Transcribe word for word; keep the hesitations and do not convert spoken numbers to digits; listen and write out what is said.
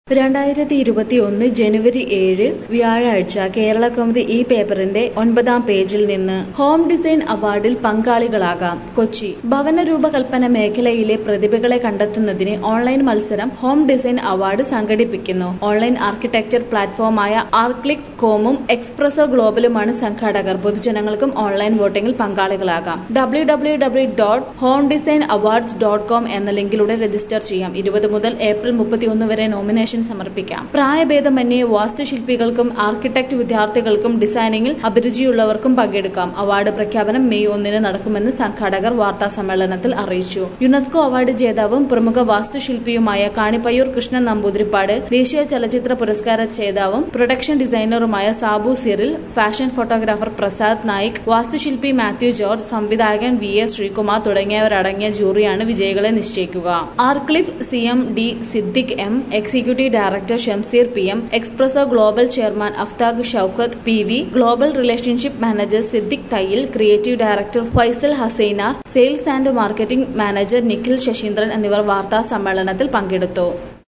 രണ്ടായിരത്തി ഇരുപത്തി ഒന്ന് ജനുവരി ഏഴ് വ്യാഴാഴ്ച കേരള കൗമുദി ഈ പേപ്പറിന്റെ ഒൻപതാം പേജിൽ നിന്ന് ഹോം ഡിസൈൻ അവാർഡിൽ പങ്കാളികളാകാം. കൊച്ചി ഭവന രൂപകൽപ്പന മേഖലയിലെ പ്രതിഭകളെ കണ്ടെത്തുന്നതിന് ഓൺലൈൻ മത്സരം ഹോം ഡിസൈൻ അവാർഡ് സംഘടിപ്പിക്കുന്നു. ഓൺലൈൻ ആർക്കിടെക്ചർ പ്ലാറ്റ്ഫോമായ ആർക്ലിഫ് കോമും എക്സ്പ്രസോ ഗ്ലോബലുമാണ് സംഘാടകർ. പൊതുജനങ്ങൾക്കും ഓൺലൈൻ വോട്ടിംഗിൽ പങ്കാളികളാകാം. W W W dot home design awards dot com എന്ന ലിങ്കിലൂടെ രജിസ്റ്റർ ചെയ്യാം. ഇരുപത് മുതൽ ഏപ്രിൽ മുപ്പത്തിയൊന്ന് വരെ നോമിനേഷൻ സമർപ്പിക്കാം. പ്രായഭേദമന്യേ വാസ്തുശില്പികൾക്കും ആർക്കിടെക്ട് വിദ്യാർത്ഥികൾക്കും ഡിസൈനിംഗിൽ അഭിരുചിയുള്ളവർക്കും പങ്കെടുക്കാം. അവാർഡ് പ്രഖ്യാപനം മെയ് ഒന്നിന് നടക്കുമെന്ന് സംഘാടകർ വാർത്താ സമ്മേളനത്തിൽ അറിയിച്ചു. യുനെസ്കോ അവാർഡ് ജേതാവും പ്രമുഖ വാസ്തുശില്പിയുമായ കാണിപ്പയ്യൂർ കൃഷ്ണൻ നമ്പൂതിരിപ്പാട്, ദേശീയ ചലച്ചിത്ര പുരസ്കാര ജേതാവും പ്രൊഡക്ഷൻ ഡിസൈനറുമായ സാബു സിറിൽ, ഫാഷൻ ഫോട്ടോഗ്രാഫർ പ്രസാദ് നായിക്, വാസ്തുശില്പി മാത്യു ജോർജ്, സംവിധായകൻ വി എ ശ്രീകുമാർ തുടങ്ങിയവരടങ്ങിയ ജൂറിയാണ് വിജയികളെ നിശ്ചയിക്കുക. Arcliff C M D Siddique M, executive director Shamseer P M, Expresso Global chairman Afthaq Shoukath P V, global relationship manager Siddique Thayyil, creative director Faisal Hassainar, sales and marketing manager Nikhil Sasheendran എന്നിവർ വാർത്താ സമ്മേളനത്തിൽ പങ്കെടുത്തു.